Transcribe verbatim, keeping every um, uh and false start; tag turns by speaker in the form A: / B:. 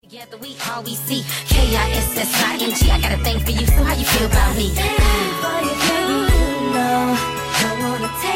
A: Together we all we see. K I S S I N G. I got a thing for you, so how you feel about me?
B: For you, baby, you know, don't wanna take